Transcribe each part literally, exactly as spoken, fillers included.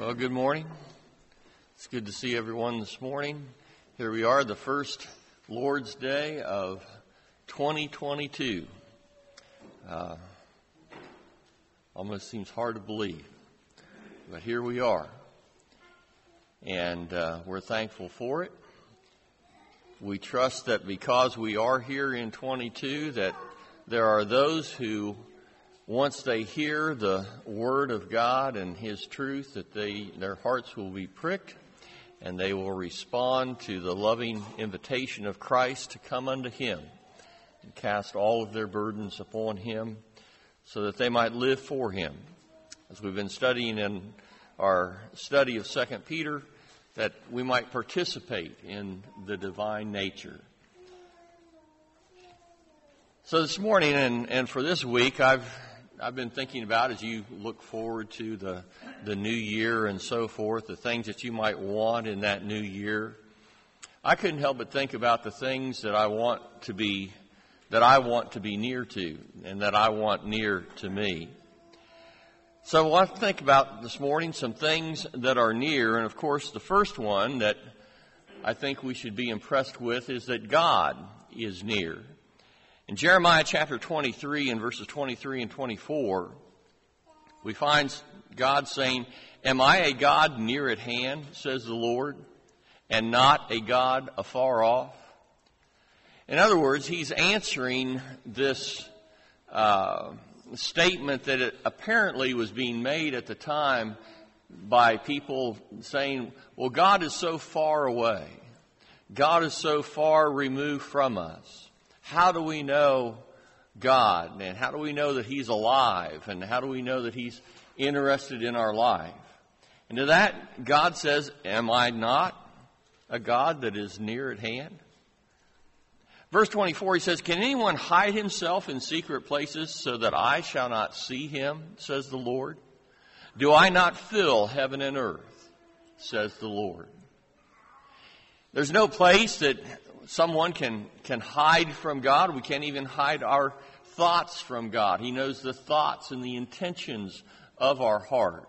Well, good morning. It's good to see everyone this morning. Here we are, the first Lord's Day of twenty twenty-two. Uh, almost seems hard to believe, but here we are. And uh, we're thankful for it. We trust that because we are here in twenty-two, that there are those who, once they hear the Word of God and His truth, that they their hearts will be pricked and they will respond to the loving invitation of Christ to come unto Him and cast all of their burdens upon Him so that they might live for Him. As we've been studying in our study of Second Peter, that we might participate in the divine nature. So this morning and, and for this week, I've I've been thinking about, as you look forward to the the new year and so forth, the things that you might want in that new year. I couldn't help but think about the things that I want to be, that I want to be near to, and that I want near to me. So I want to think about this morning some things that are near, and of course the first one that I think we should be impressed with is that God is near. In Jeremiah chapter twenty-three and verses twenty-three and twenty-four, we find God saying, "Am I a God near at hand, says the Lord, and not a God afar off?" In other words, He's answering this uh, statement that it apparently was being made at the time by people saying, well, God is so far away. God is so far removed from us. How do we know God? And how do we know that He's alive? And how do we know that He's interested in our life? And to that, God says, am I not a God that is near at hand? Verse twenty-four, He says, can anyone hide himself in secret places so that I shall not see him, says the Lord? Do I not fill heaven and earth, says the Lord? There's no place that someone can, can hide from God. We can't even hide our thoughts from God. He knows the thoughts and the intentions of our heart.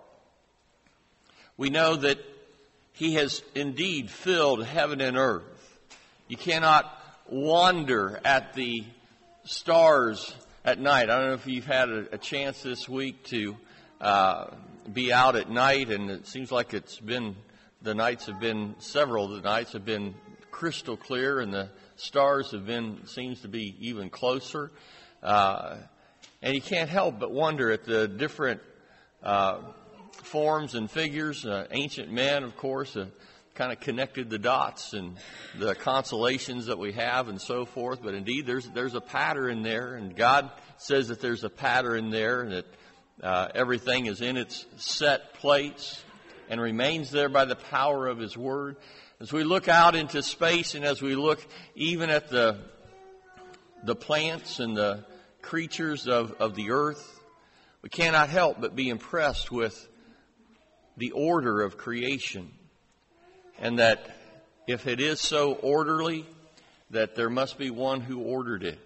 We know that He has indeed filled heaven and earth. You cannot wander at the stars at night. I don't know if you've had a, a chance this week to uh, be out at night, and it seems like it's been, the nights have been, several of the nights have been crystal clear, and the stars have been, seems to be even closer. Uh, and you can't help but wonder at the different uh, forms and figures. Uh, ancient men, of course, uh, kind of connected the dots and the constellations that we have and so forth. But indeed, there's there's a pattern there, and God says that there's a pattern there, and that uh, everything is in its set place and remains there by the power of His Word. As we look out into space, and as we look even at the the plants and the creatures of, of the earth, we cannot help but be impressed with the order of creation. And that if it is so orderly, that there must be one who ordered it.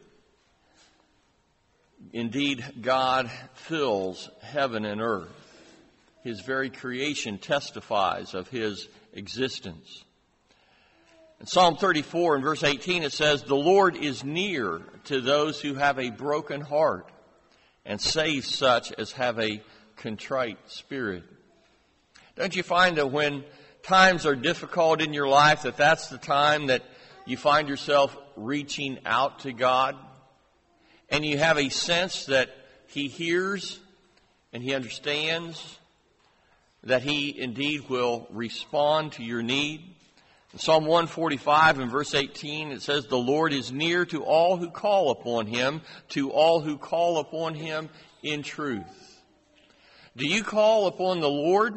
Indeed, God fills heaven and earth. His very creation testifies of His existence. In Psalm thirty-four and verse eighteen it says, the Lord is near to those who have a broken heart and saves such as have a contrite spirit. Don't you find that when times are difficult in your life, that that's the time that you find yourself reaching out to God, and you have a sense that He hears and He understands, that He indeed will respond to your need? In Psalm one forty-five and verse eighteen, it says, the Lord is near to all who call upon Him, to all who call upon Him in truth. Do you call upon the Lord?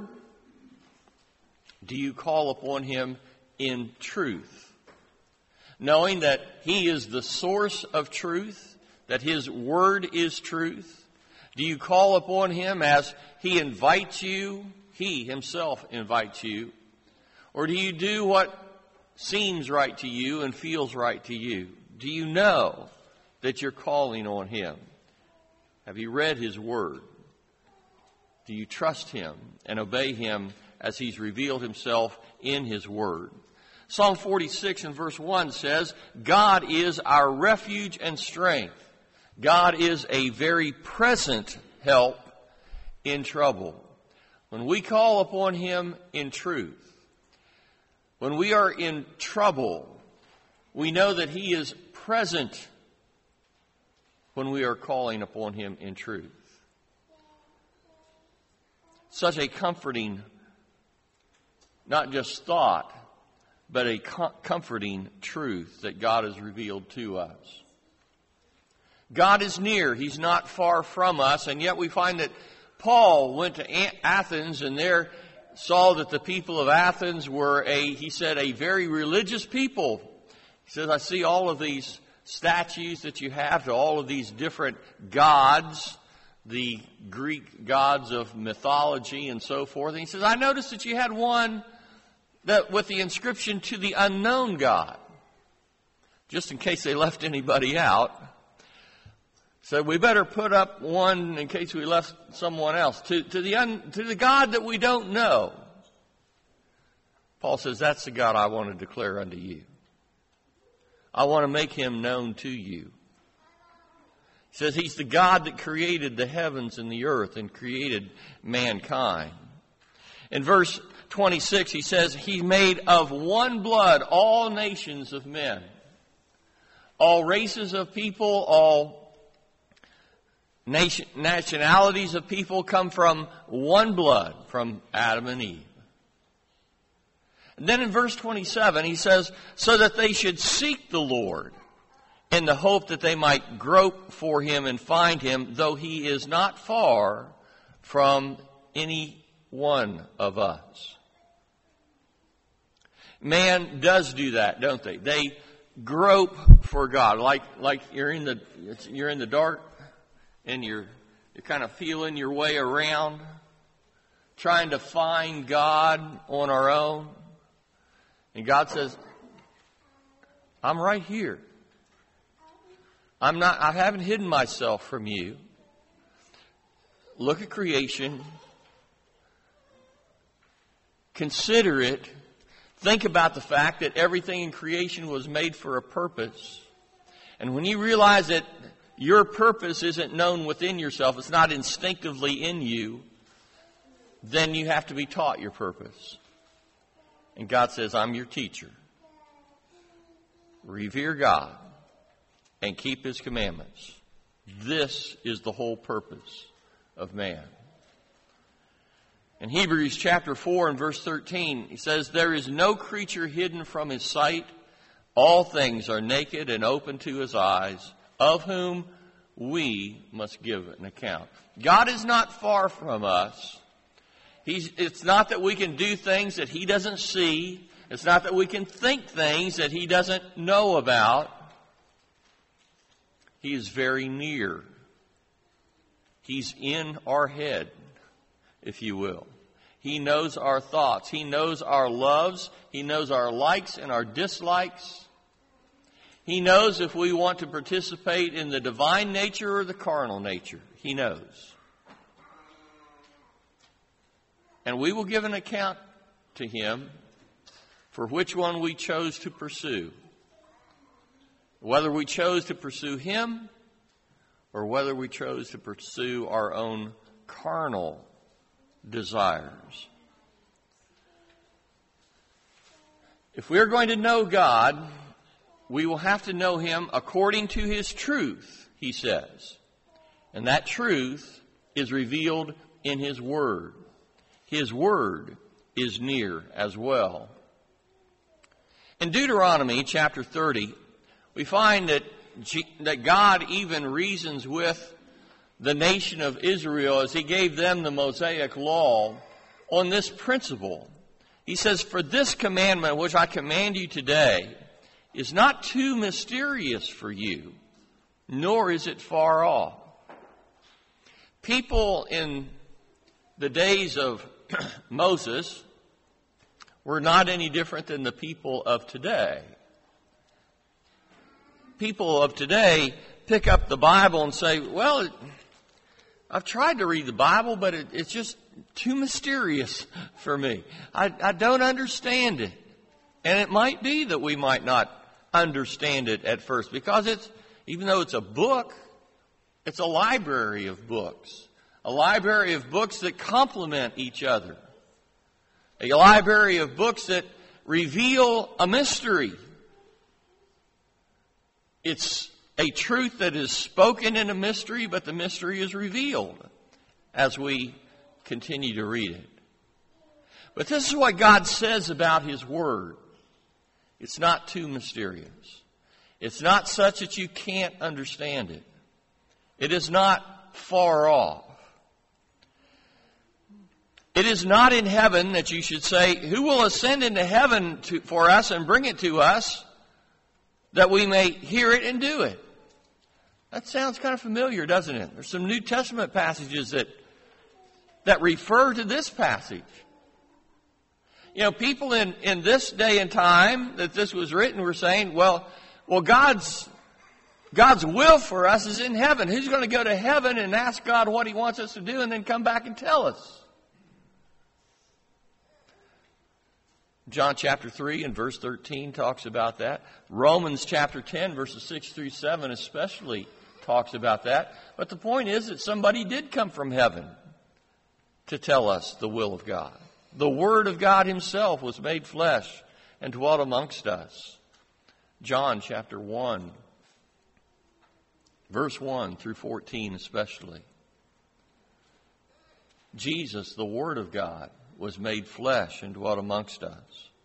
Do you call upon Him in truth? Knowing that He is the source of truth, that His Word is truth? Do you call upon Him as He invites you, He Himself invites you? Or do you do what seems right to you and feels right to you? Do you know that you're calling on Him? Have you read His Word? Do you trust Him and obey Him as He's revealed Himself in His Word. Psalm forty-six and verse one says, God is our refuge and strength. God is a very present help in trouble. When we call upon Him in truth, when we are in trouble, we know that He is present when we are calling upon Him in truth. Such a comforting, not just thought, but a com- comforting truth that God has revealed to us. God is near. He's not far from us. And yet we find that Paul went to Athens and there saw that the people of Athens were a, he said, a very religious people. He says, I see all of these statues that you have to all of these different gods, the Greek gods of mythology and so forth. And he says, I noticed that you had one that with the inscription to the unknown God, just in case they left anybody out. So we better put up one in case we left someone else. To, to, the un, to the God that we don't know. Paul says, that's the God I want to declare unto you. I want to make Him known to you. He says He's the God that created the heavens and the earth and created mankind. In verse twenty-six, he says, He made of one blood all nations of men, all races of people, all nation, nationalities of people come from one blood, from Adam and Eve. And then in verse twenty-seven, he says, so that they should seek the Lord in the hope that they might grope for Him and find Him, though He is not far from any one of us. Man does do that, don't they? They grope for God, like like you're in the you're in the dark and you're you're kind of feeling your way around, trying to find God on our own. And God says, I'm right here. I'm not, I haven't hidden myself from you. Look at creation. Consider it. Think about the fact that everything in creation was made for a purpose. And when you realize that your purpose isn't known within yourself, it's not instinctively in you, then you have to be taught your purpose. And God says, I'm your teacher. Revere God and keep His commandments. This is the whole purpose of man. In Hebrews chapter four and verse thirteen, he says, there is no creature hidden from His sight. All things are naked and open to His eyes, of whom we must give an account. God is not far from us. He's, it's not that we can do things that He doesn't see. It's not that we can think things that He doesn't know about. He is very near. He's in our head, if you will. He knows our thoughts. He knows our loves. He knows our likes and our dislikes. He knows if we want to participate in the divine nature or the carnal nature. He knows. And we will give an account to Him for which one we chose to pursue. Whether we chose to pursue Him or whether we chose to pursue our own carnal desires. If we are going to know God, we will have to know Him according to His truth, he says. And that truth is revealed in His Word. His Word is near as well. In Deuteronomy chapter thirty, we find that, G- that God even reasons with the nation of Israel as He gave them the Mosaic law on this principle. He says, for this commandment which I command you today is not too mysterious for you, nor is it far off. People in the days of Moses were not any different than the people of today. People of today pick up the Bible and say, well, I've tried to read the Bible, but it, it's just too mysterious for me. I, I don't understand it. And it might be that we might not understand it at first because it's, even though it's a book, it's a library of books. A library of books that complement each other. A library of books that reveal a mystery. It's a truth that is spoken in a mystery, but the mystery is revealed as we continue to read it. But this is what God says about His Word. It's not too mysterious. It's not such that you can't understand it. It is not far off. It is not in heaven that you should say, who will ascend into heaven to, for us and bring it to us that we may hear it and do it. That sounds kind of familiar, doesn't it? There's some New Testament passages that that refer to this passage. You know, people in, in this day and time that this was written were saying, well, well, God's God's will for us is in heaven. Who's going to go to heaven and ask God what He wants us to do and then come back and tell us? John chapter three and verse thirteen talks about that. Romans chapter ten verses six through seven especially talks about that. But the point is that somebody did come from heaven to tell us the will of God. The Word of God Himself was made flesh and dwelt amongst us. John chapter one, verse one through fourteen especially. Jesus, the Word of God, was made flesh and dwelt amongst us.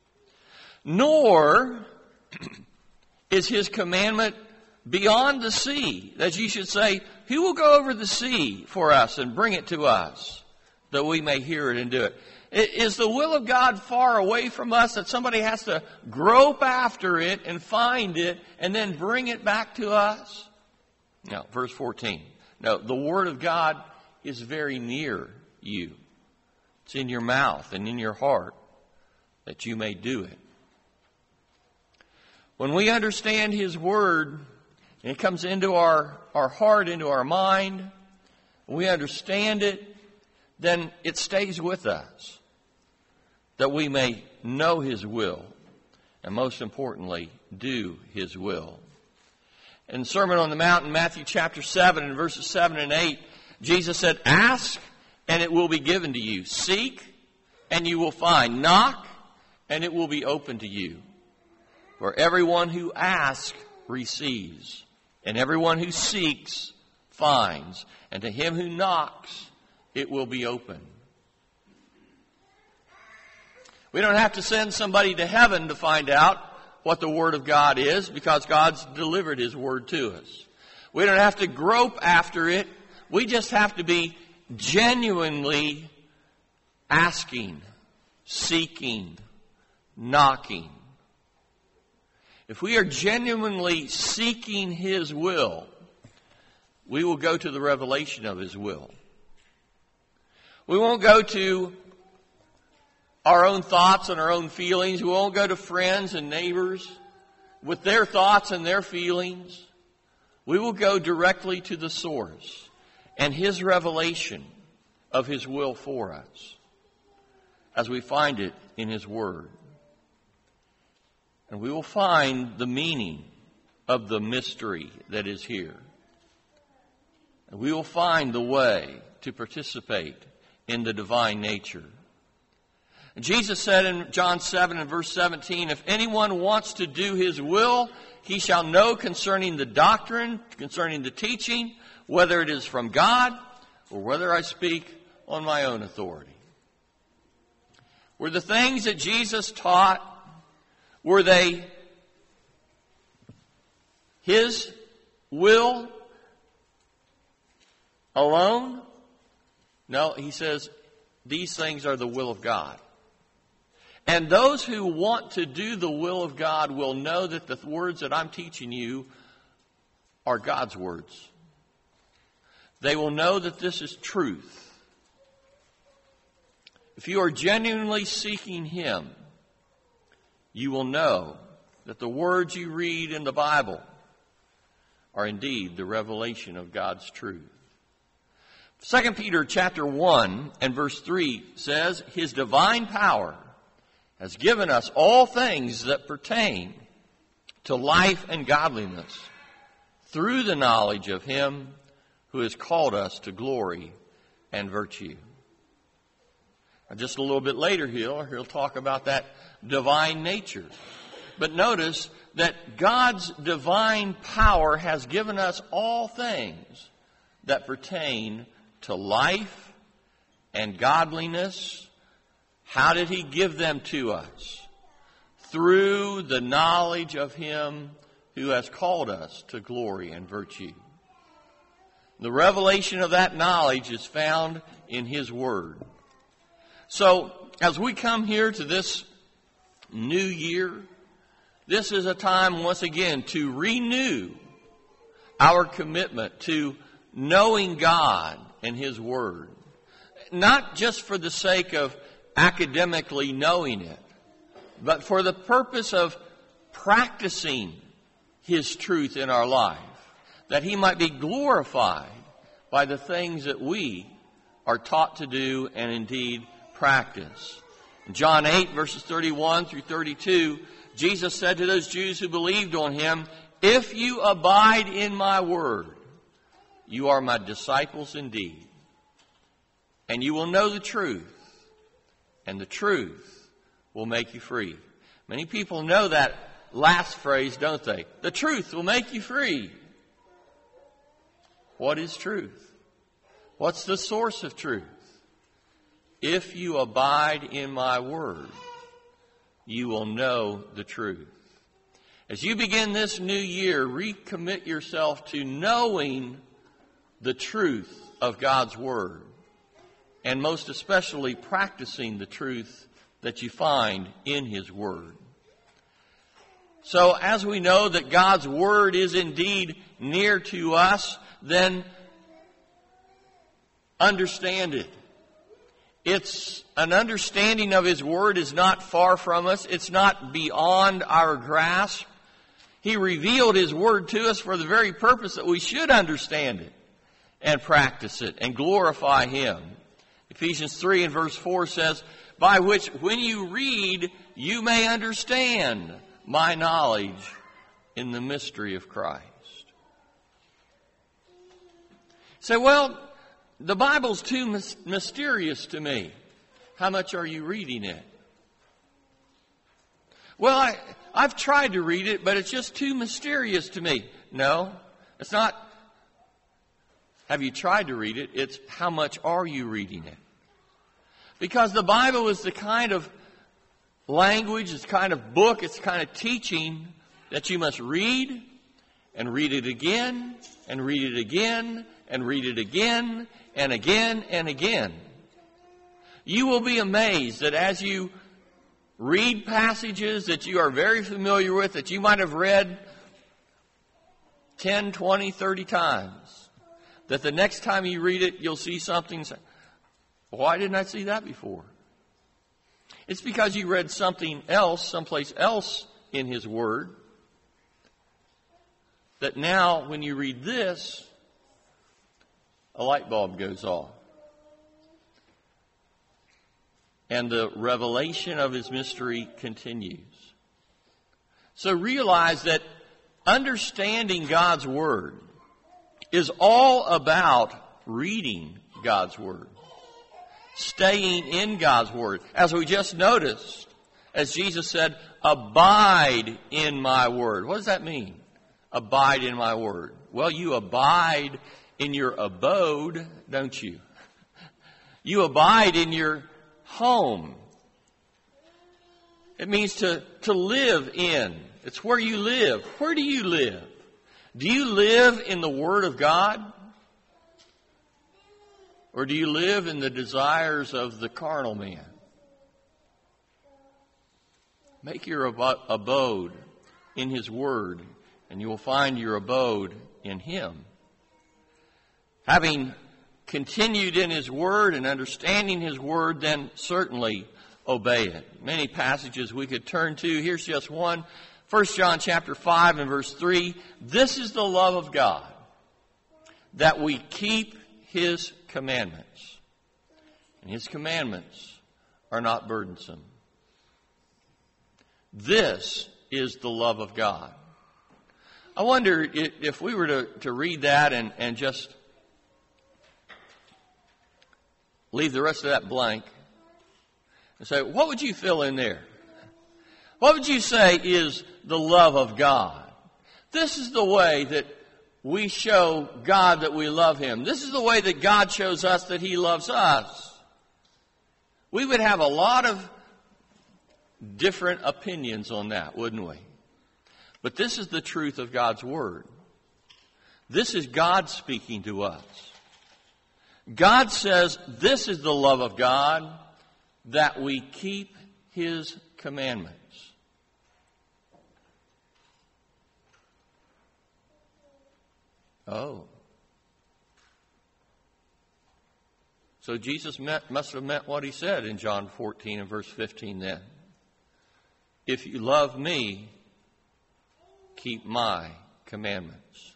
Nor is His commandment beyond the sea, that you should say, who will go over the sea for us and bring it to us, that we may hear it and do it? Is the will of God far away from us that somebody has to grope after it and find it and then bring it back to us? No, verse fourteen. No, the Word of God is very near you. It's in your mouth and in your heart that you may do it. When we understand His Word and it comes into our, our heart, into our mind, we understand it, then it stays with us that we may know His will and most importantly, do His will. In the Sermon on the Mount in Matthew chapter seven and verses seven and eight, Jesus said, ask and it will be given to you. Seek, and you will find. Knock, and it will be open to you. For everyone who asks receives, and everyone who seeks finds, and to him who knocks it will be open. We don't have to send somebody to heaven to find out what the Word of God is, because God's delivered His Word to us. We don't have to grope after it. We just have to be genuinely asking, seeking, knocking. If we are genuinely seeking His will, we will go to the revelation of His will. We won't go to our own thoughts and our own feelings. We won't go to friends and neighbors with their thoughts and their feelings. We will go directly to the source and His revelation of His will for us as we find it in His Word. And we will find the meaning of the mystery that is here. And we will find the way to participate in the divine nature. And Jesus said in John seven and verse seventeen, if anyone wants to do His will, he shall know concerning the doctrine, concerning the teaching, whether it is from God or whether I speak on my own authority. Were the things that Jesus taught, were they His will alone? No, He says these things are the will of God. And those who want to do the will of God will know that the words that I'm teaching you are God's words. They will know that this is truth. If you are genuinely seeking Him, you will know that the words you read in the Bible are indeed the revelation of God's truth. Second Peter chapter one and verse three says, His divine power has given us all things that pertain to life and godliness through the knowledge of Him who has called us to glory and virtue. Now, just a little bit later here, he'll talk about that divine nature. But notice that God's divine power has given us all things that pertain to life and godliness. How did He give them to us? Through the knowledge of Him who has called us to glory and virtue. The revelation of that knowledge is found in His Word. So, as we come here to this new year, this is a time once again to renew our commitment to knowing God and His Word. Not just for the sake of academically knowing it, but for the purpose of practicing His truth in our life, that He might be glorified by the things that we are taught to do and indeed practice. In John eight, verses thirty-one through thirty-two, Jesus said to those Jews who believed on Him, If you abide in my word, you are my disciples indeed, and you will know the truth, and the truth will make you free. Many people know that last phrase, don't they? The truth will make you free. What is truth? What's the source of truth? If you abide in my word, you will know the truth. As you begin this new year, recommit yourself to knowing the truth of God's word, and most especially practicing the truth that you find in His word. So as we know that God's word is indeed near to us, then understand it. It's an understanding of His word is not far from us. It's not beyond our grasp. He revealed His word to us for the very purpose that we should understand it and practice it and glorify Him. Ephesians three and verse four says, By which when you read, you may understand my knowledge in the mystery of Christ. Say, well, the Bible's too mis- mysterious to me. How much are you reading it? Well, I, I've tried to read it, but it's just too mysterious to me. No, it's not. Have you tried to read it? It's how much are you reading it? Because the Bible is the kind of language, it's the kind of book, it's the kind of teaching that you must read and read it again and read it again and read it again and again and again. You will be amazed that as you read passages that you are very familiar with, that you might have read ten, twenty, thirty times, that the next time you read it, you'll see something and say, why didn't I see that before? It's because you read something else, someplace else in His Word, that now when you read this, a light bulb goes off. And the revelation of His mystery continues. So realize that understanding God's Word is all about reading God's Word, staying in God's Word. As we just noticed, as Jesus said, abide in my Word. What does that mean? Abide in my Word. Well, you abide in your abode, don't you? You abide in your home. It means to, to live in. It's where you live. Where do you live? Do you live in the Word of God? Or do you live in the desires of the carnal man? Make your abode in His Word, and you will find your abode in Him. Having continued in His Word and understanding His Word, then certainly obey it. Many passages we could turn to. Here's just one. First John chapter five and verse three. This is the love of God, that we keep His commandments. And His commandments are not burdensome. This is the love of God. I wonder if we were to, to read that and, and just leave the rest of that blank and say, what would you fill in there? What would you say is the love of God? This is the way that we show God that we love Him. This is the way that God shows us that He loves us. We would have a lot of different opinions on that, wouldn't we? But this is the truth of God's Word. This is God speaking to us. God says this is the love of God, that we keep His commandments. Oh. So Jesus meant, must have meant what He said in John fourteen and verse fifteen then. If you love me, keep my commandments.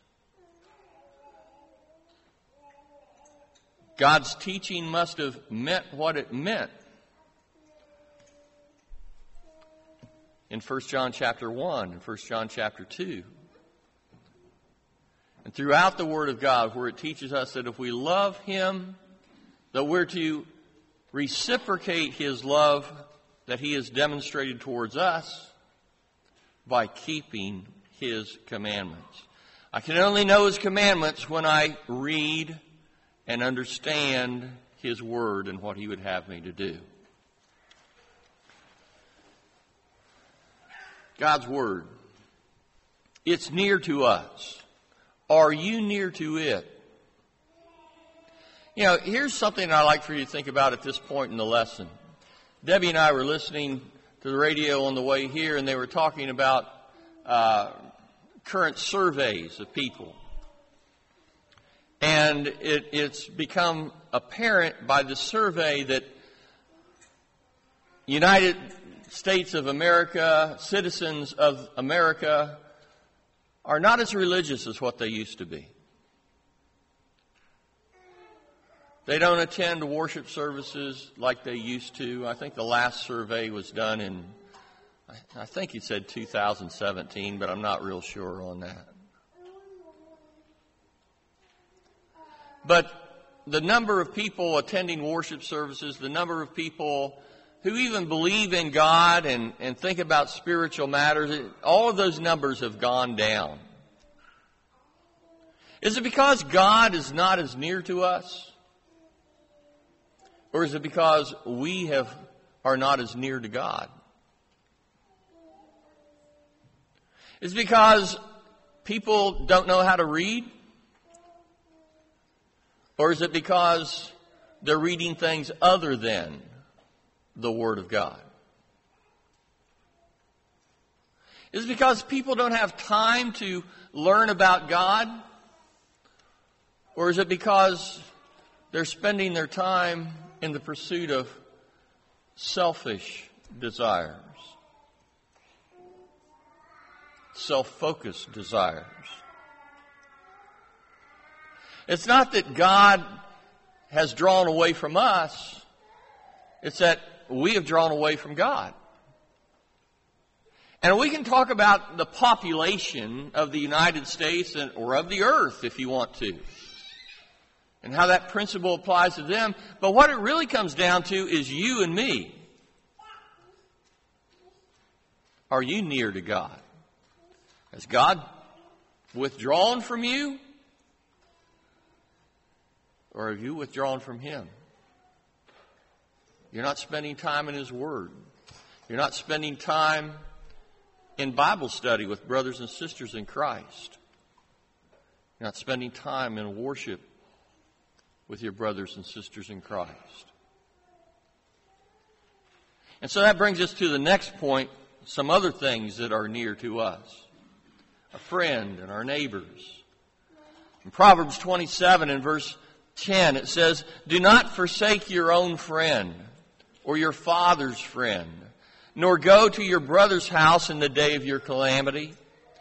God's teaching must have meant what it meant. In First John chapter one and First John chapter two. And throughout the Word of God, where it teaches us that if we love Him, that we're to reciprocate His love that He has demonstrated towards us by keeping His commandments. I can only know His commandments when I read and understand His Word and what He would have me to do. God's Word. It's near to us. Are you near to it? You know, here's something I'd like for you to think about at this point in the lesson. Debbie and I were listening to the radio on the way here, and they were talking about uh, current surveys of people. And it, it's become apparent by the survey that United States of America, citizens of America, are not as religious as what they used to be. They don't attend worship services like they used to. I think the last survey was done in, I think it said two thousand seventeen, but I'm not real sure on that. But the number of people attending worship services, the number of people who even believe in God and, and think about spiritual matters, all of those numbers have gone down. Is it because God is not as near to us? Or is it because we have are not as near to God? Is it because people don't know how to read? Or is it because they're reading things other than the Word of God? Is it because people don't have time to learn about God? Or is it because they're spending their time in the pursuit of selfish desires, self-focused desires? It's not that God has drawn away from us. It's that we have drawn away from God. And we can talk about the population of the United States and, or of the earth if you want to, and how that principle applies to them. But what it really comes down to is you and me. Are you near to God? Has God withdrawn from you? Or have you withdrawn from Him? You're not spending time in His Word. You're not spending time in Bible study with brothers and sisters in Christ. You're not spending time in worship with your brothers and sisters in Christ. And so that brings us to the next point, some other things that are near to us. A friend and our neighbors. In Proverbs twenty-seven and verse ten, it says, "Do not forsake your own friend or your father's friend, nor go to your brother's house in the day of your calamity.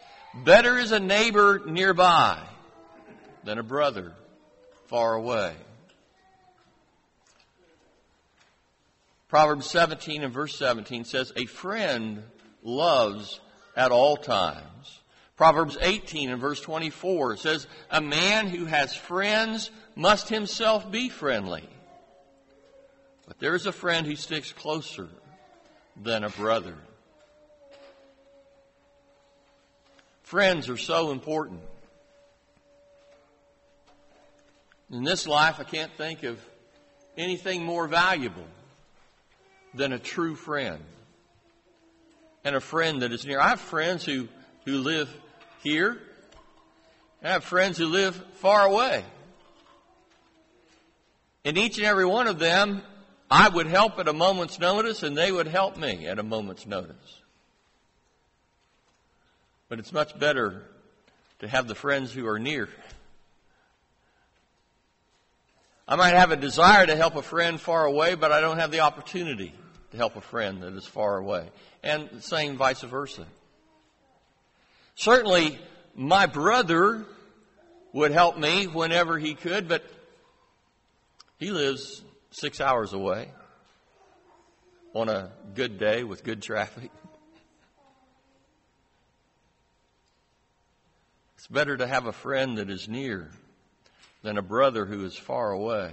Better is a neighbor nearby than a brother far away." Proverbs seventeen and verse seventeen says, a friend loves at all times. Proverbs eighteen and verse twenty-four says, a man who has friends must himself be friendly. But there is a friend who sticks closer than a brother. Friends are so important. In this life, I can't think of anything more valuable than a true friend. And a friend that is near. I have friends who, who live here. I have friends who live far away. And each and every one of them, I would help at a moment's notice, and they would help me at a moment's notice. But it's much better to have the friends who are near. I might have a desire to help a friend far away, but I don't have the opportunity to help a friend that is far away. And the same vice versa. Certainly, my brother would help me whenever he could, but he lives six hours away on a good day with good traffic. It's better to have a friend that is near than a brother who is far away.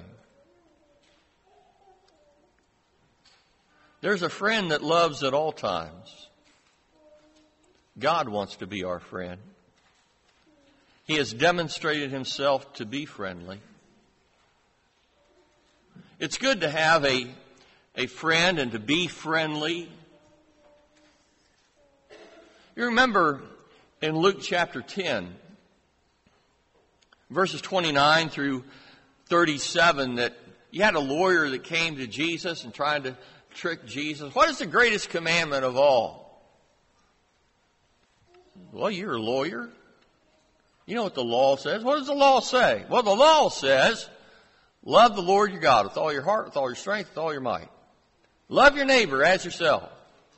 There's a friend that loves at all times. God wants to be our friend. He has demonstrated himself to be friendly. It's good to have a, a friend and to be friendly. You remember in Luke chapter ten, verses twenty-nine through thirty-seven, that you had a lawyer that came to Jesus and tried to trick Jesus. What is the greatest commandment of all? Well, you're a lawyer. You know what the law says. What does the law say? Well, the law says, love the Lord your God with all your heart, with all your strength, with all your might. Love your neighbor as yourself.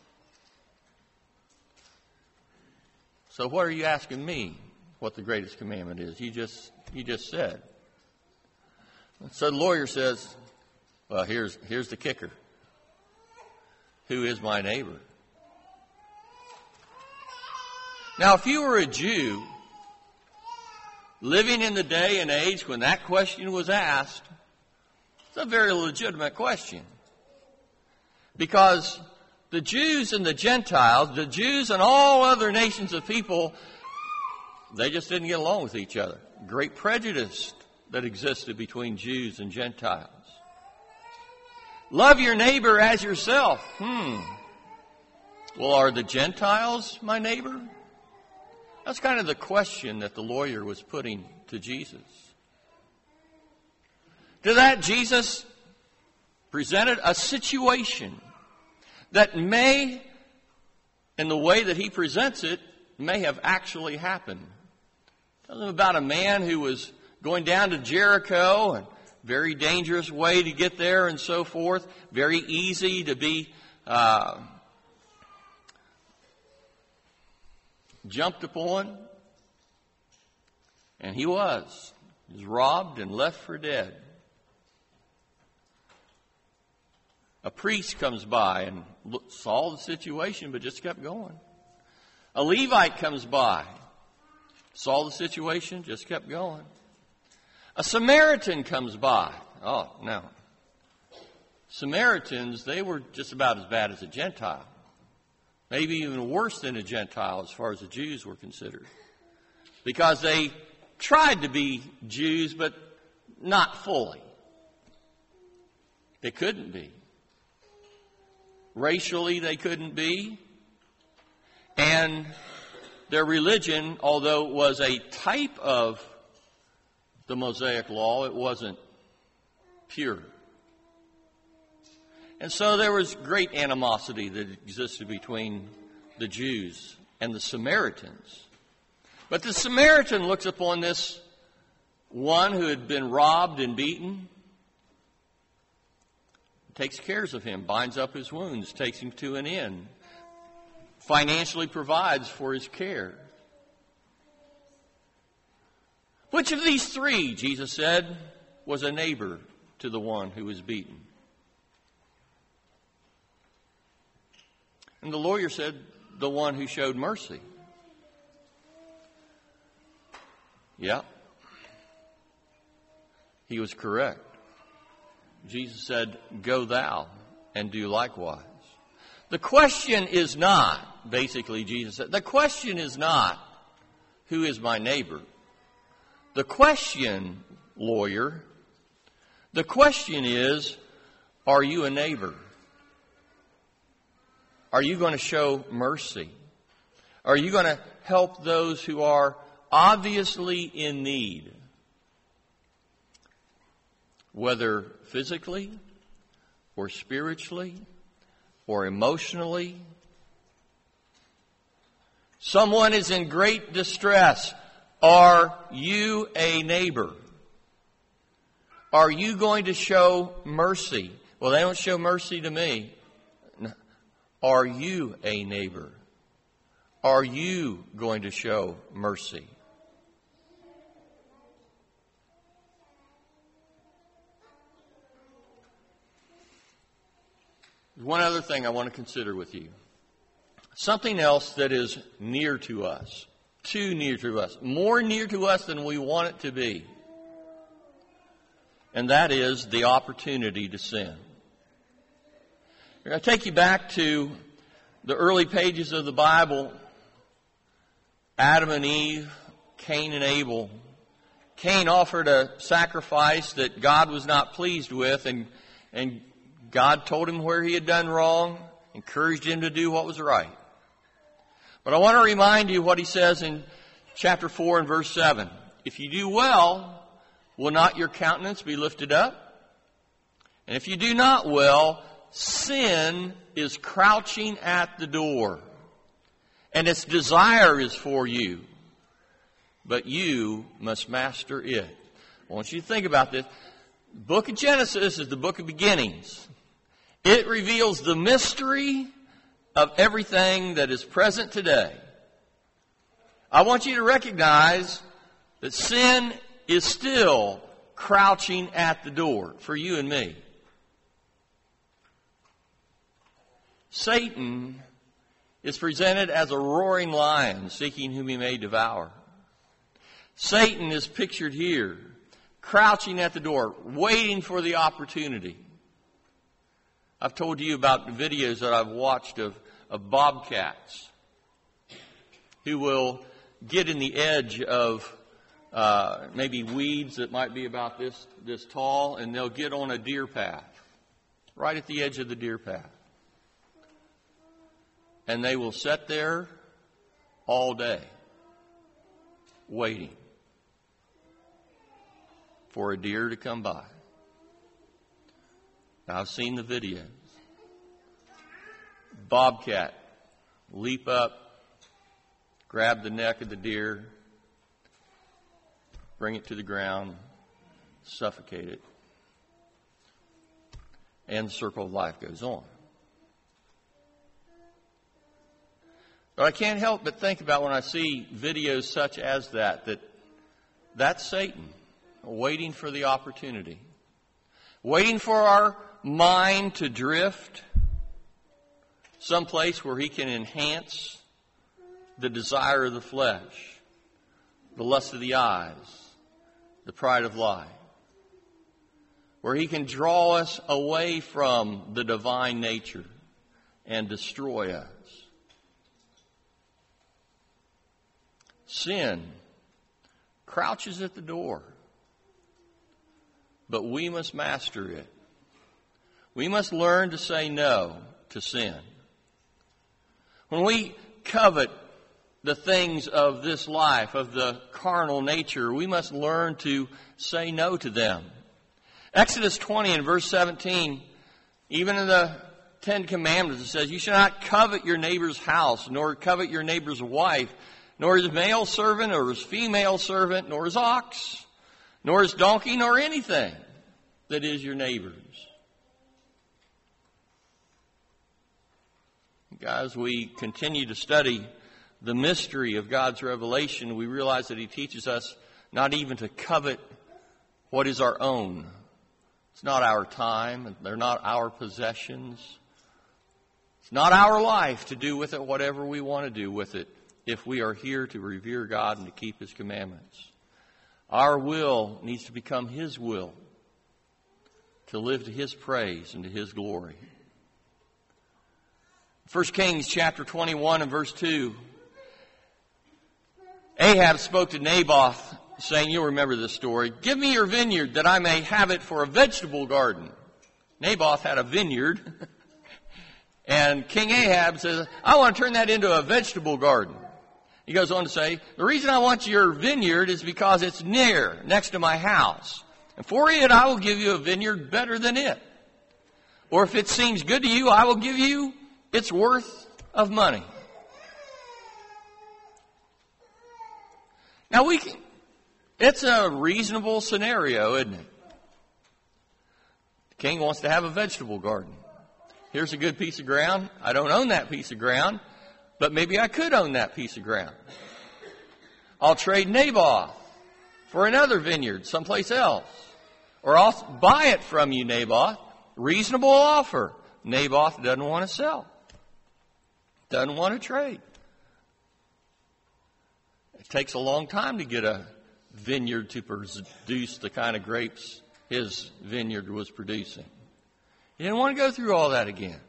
So what are you asking me what the greatest commandment is? You just you just said. So the lawyer says, well, here's here's the kicker. Who is my neighbor? Now, if you were a Jew living in the day and age when that question was asked, it's a very legitimate question. Because the Jews and the Gentiles, the Jews and all other nations of people, they just didn't get along with each other. Great prejudice that existed between Jews and Gentiles. Love your neighbor as yourself. Hmm. Well, are the Gentiles my neighbor? That's kind of the question that the lawyer was putting to Jesus. To that, Jesus presented a situation that may, in the way that he presents it, may have actually happened. Tell them about a man who was going down to Jericho, and very dangerous way to get there and so forth. Very easy to be uh, jumped upon. And he was. He was robbed and left for dead. A priest comes by and saw the situation, but just kept going. A Levite comes by, saw the situation, just kept going. A Samaritan comes by. Oh, no. Samaritans, they were just about as bad as a Gentile. Maybe even worse than a Gentile as far as the Jews were considered. Because they tried to be Jews, but not fully. They couldn't be. Racially, they couldn't be. And their religion, although it was a type of the Mosaic law, it wasn't pure. And so there was great animosity that existed between the Jews and the Samaritans. But the Samaritan looks upon this one who had been robbed and beaten, takes care of him, binds up his wounds, takes him to an inn, financially provides for his care. Which of these three, Jesus said, was a neighbor to the one who was beaten? And the lawyer said, the one who showed mercy. Yeah. He was correct. Jesus said, go thou and do likewise. The question is not, basically Jesus said, the question is not, who is my neighbor? The question, lawyer, the question is, are you a neighbor? Are you going to show mercy? Are you going to help those who are obviously in need? Whether physically or spiritually or emotionally. Someone is in great distress. Are you a neighbor? Are you going to show mercy? Well, they don't show mercy to me. Are you a neighbor? Are you going to show mercy? One other thing I want to consider with you. Something else that is near to us. Too near to us. More near to us than we want it to be. And that is the opportunity to sin. I'm going to take you back to the early pages of the Bible. Adam and Eve, Cain and Abel. Cain offered a sacrifice that God was not pleased with, and, and God told him where he had done wrong, encouraged him to do what was right. But I want to remind you what he says in chapter four and verse seven. If you do well, will not your countenance be lifted up? And if you do not well, sin is crouching at the door, and its desire is for you, but you must master it. I want you to think about this. The book of Genesis is the book of beginnings. It reveals the mystery of everything that is present today. I want you to recognize that sin is still crouching at the door for you and me. Satan is presented as a roaring lion seeking whom he may devour. Satan is pictured here, crouching at the door, waiting for the opportunity. I've told you about videos that I've watched of, of bobcats who will get in the edge of uh, maybe weeds that might be about this, this tall, and they'll get on a deer path, right at the edge of the deer path. And they will sit there all day, waiting for a deer to come by. Now, I've seen the videos. Bobcat leap up, grab the neck of the deer, bring it to the ground, suffocate it, and the circle of life goes on. But I can't help but think about when I see videos such as that, that that's Satan waiting for the opportunity. Waiting for our mind to drift someplace where he can enhance the desire of the flesh, the lust of the eyes, the pride of life. Where he can draw us away from the divine nature and destroy us. Sin crouches at the door, but we must master it. We must learn to say no to sin. When we covet the things of this life, of the carnal nature, we must learn to say no to them. Exodus twenty and verse seventeen, even in the Ten Commandments, it says, you shall not covet your neighbor's house, nor covet your neighbor's wife, nor his male servant, or his female servant, nor his ox, nor his donkey, nor anything that is your neighbor's. Guys, we continue to study the mystery of God's revelation. We realize that he teaches us not even to covet what is our own. It's not our time. They're not our possessions. It's not our life to do with it whatever we want to do with it if we are here to revere God and to keep His commandments. Our will needs to become His will, to live to His praise and to His glory. First Kings chapter twenty-one and verse two. Ahab spoke to Naboth, saying, you'll remember this story, give me your vineyard that I may have it for a vegetable garden. Naboth had a vineyard, and King Ahab says, I want to turn that into a vegetable garden. He goes on to say, the reason I want your vineyard is because it's near, next to my house. And for it, I will give you a vineyard better than it. Or if it seems good to you, I will give you its worth of money. Now, we can, it's a reasonable scenario, isn't it? The king wants to have a vegetable garden. Here's a good piece of ground. I don't own that piece of ground, but maybe I could own that piece of ground. I'll trade Naboth for another vineyard someplace else. Or I'll buy it from you, Naboth. Reasonable offer. Naboth doesn't want to sell. Doesn't want to trade. It takes a long time to get a vineyard to produce the kind of grapes his vineyard was producing. He didn't want to go through all that again.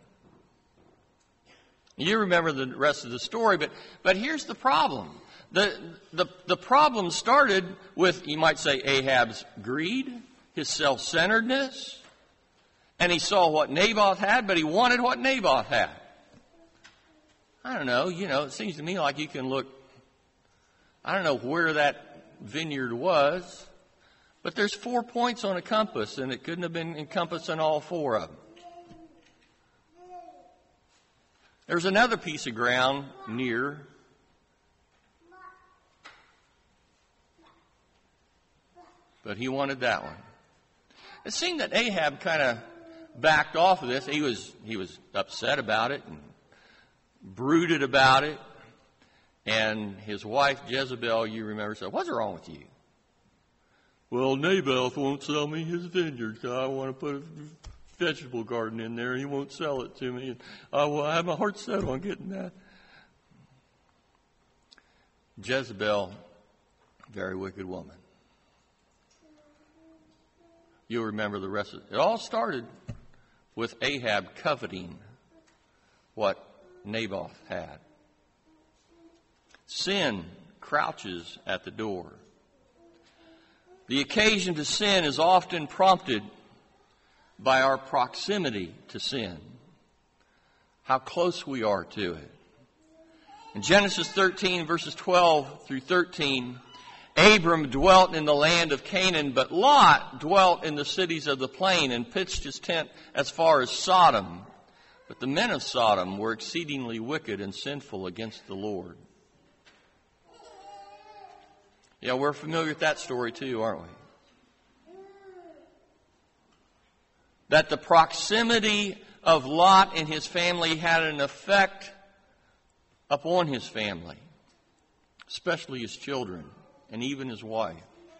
You remember the rest of the story, but, but here's the problem. The, the, the problem started with, you might say, Ahab's greed, his self-centeredness, and he saw what Naboth had, but he wanted what Naboth had. I don't know, you know, it seems to me like you can look, I don't know where that vineyard was, but there's four points on a compass, and it couldn't have been encompassing all four of them. There's another piece of ground near, but he wanted that one. It seemed that Ahab kind of backed off of this. He was he was upset about it and brooded about it. And his wife Jezebel, you remember, said, "What's wrong with you?" "Well, Naboth won't sell me his vineyard because I want to put a vegetable garden in there, and he won't sell it to me. And I, well, I have my heart set on getting that." Jezebel, very wicked woman. You'll remember the rest of it. It all started with Ahab coveting what Naboth had. Sin crouches at the door. The occasion to sin is often prompted by our proximity to sin, how close we are to it. In Genesis thirteen, verses twelve through thirteen, Abram dwelt in the land of Canaan, but Lot dwelt in the cities of the plain and pitched his tent as far as Sodom. But the men of Sodom were exceedingly wicked and sinful against the Lord. Yeah, we're familiar with that story too, aren't we? That the proximity of Lot and his family had an effect upon his family, especially his children and even his wife.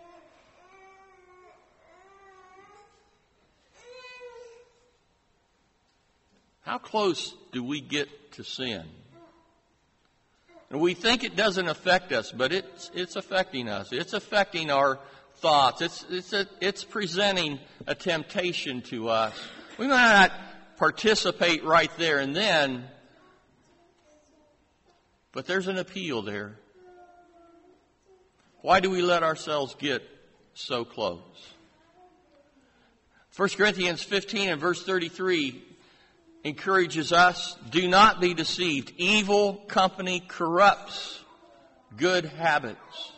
How close do we get to sin? And we think it doesn't affect us, but it's it's affecting us. It's affecting our thoughts. It's it's a, it's presenting a temptation to us. We might not participate right there and then, but there's an appeal there. Why do we let ourselves get so close? First Corinthians fifteen and verse thirty-three encourages us, do not be deceived. Evil company corrupts good habits.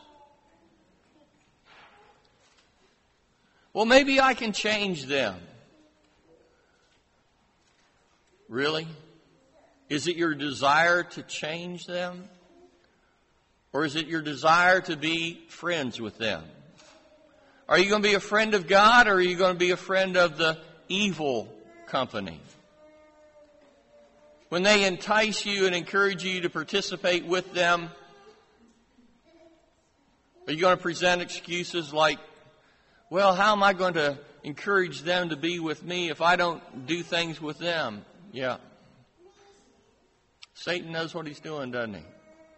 Well, maybe I can change them. Really? Is it your desire to change them? Or is it your desire to be friends with them? Are you going to be a friend of God, or are you going to be a friend of the evil company? When they entice you and encourage you to participate with them, are you going to present excuses like, well, how am I going to encourage them to be with me if I don't do things with them? Yeah. Satan knows what he's doing, doesn't he?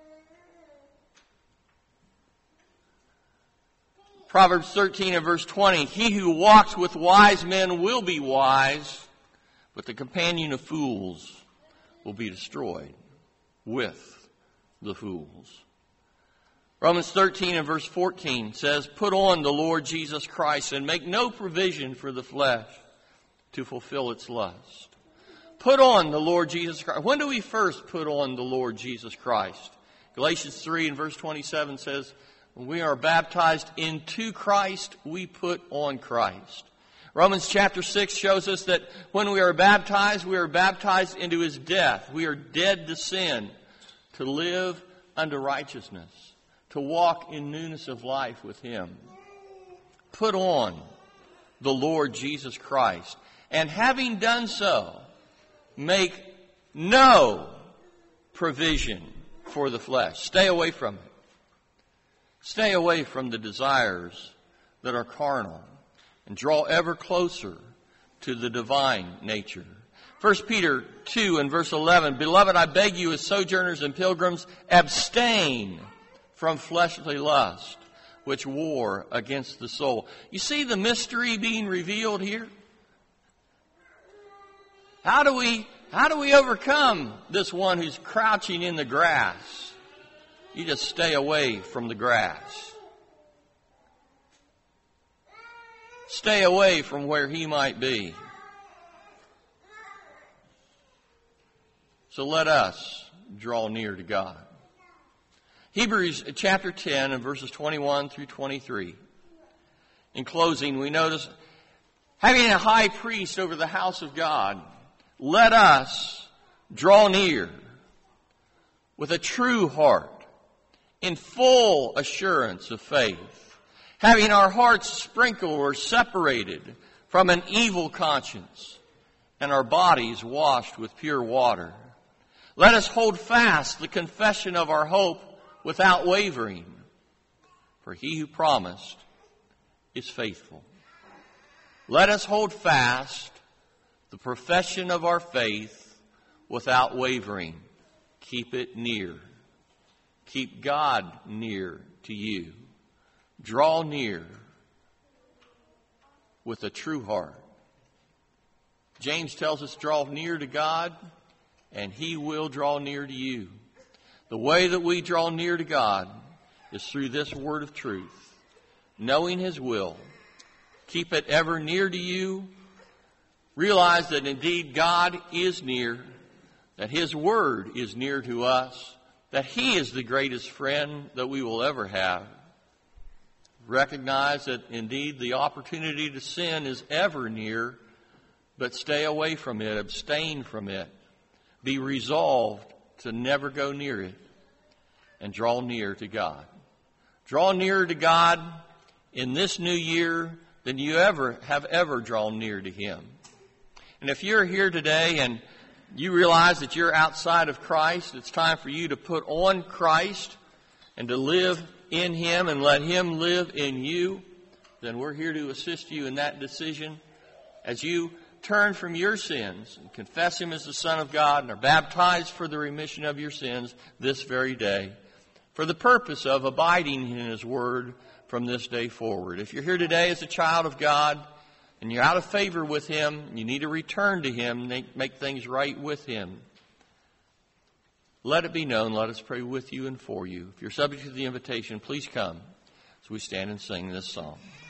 Proverbs thirteen and verse twenty, he who walks with wise men will be wise, but the companion of fools will be destroyed with the fools. Romans thirteen and verse fourteen says, put on the Lord Jesus Christ and make no provision for the flesh to fulfill its lust. Put on the Lord Jesus Christ. When do we first put on the Lord Jesus Christ? Galatians three and verse twenty-seven says, when we are baptized into Christ, we put on Christ. Romans chapter six shows us that when we are baptized, we are baptized into His death. We are dead to sin, to live unto righteousness, to walk in newness of life with Him. Put on the Lord Jesus Christ. And having done so, make no provision for the flesh. Stay away from it. Stay away from the desires that are carnal and draw ever closer to the divine nature. First Peter two and verse eleven, beloved, I beg you as sojourners and pilgrims, abstain from fleshly lust, which war against the soul. You see the mystery being revealed here? How do we, how do we overcome this one who's crouching in the grass? You just stay away from the grass. Stay away from where he might be. So let us draw near to God. Hebrews chapter ten and verses twenty-one through twenty-three. In closing, we notice, having a high priest over the house of God, let us draw near with a true heart, in full assurance of faith, having our hearts sprinkled or separated from an evil conscience, and our bodies washed with pure water. Let us hold fast the confession of our hope without wavering, for He who promised is faithful. Let us hold fast the profession of our faith without wavering. Keep it near. Keep God near to you. Draw near with a true heart. James tells us, draw near to God, and He will draw near to you. The way that we draw near to God is through this word of truth, knowing His will. Keep it ever near to you. Realize that indeed God is near, that His word is near to us, that He is the greatest friend that we will ever have. Recognize that indeed the opportunity to sin is ever near, but stay away from it, abstain from it. Be resolved to never go near it, and draw near to God. Draw nearer to God in this new year than you ever have ever drawn near to Him. And if you're here today and you realize that you're outside of Christ, it's time for you to put on Christ and to live in Him and let Him live in you, then we're here to assist you in that decision as you turn from your sins and confess Him as the Son of God and are baptized for the remission of your sins this very day for the purpose of abiding in His Word from this day forward. If you're here today as a child of God and you're out of favor with Him, you need to return to Him, make, make things right with Him. Let it be known. Let us pray with you and for you. If you're subject to the invitation, please come as we stand and sing this song.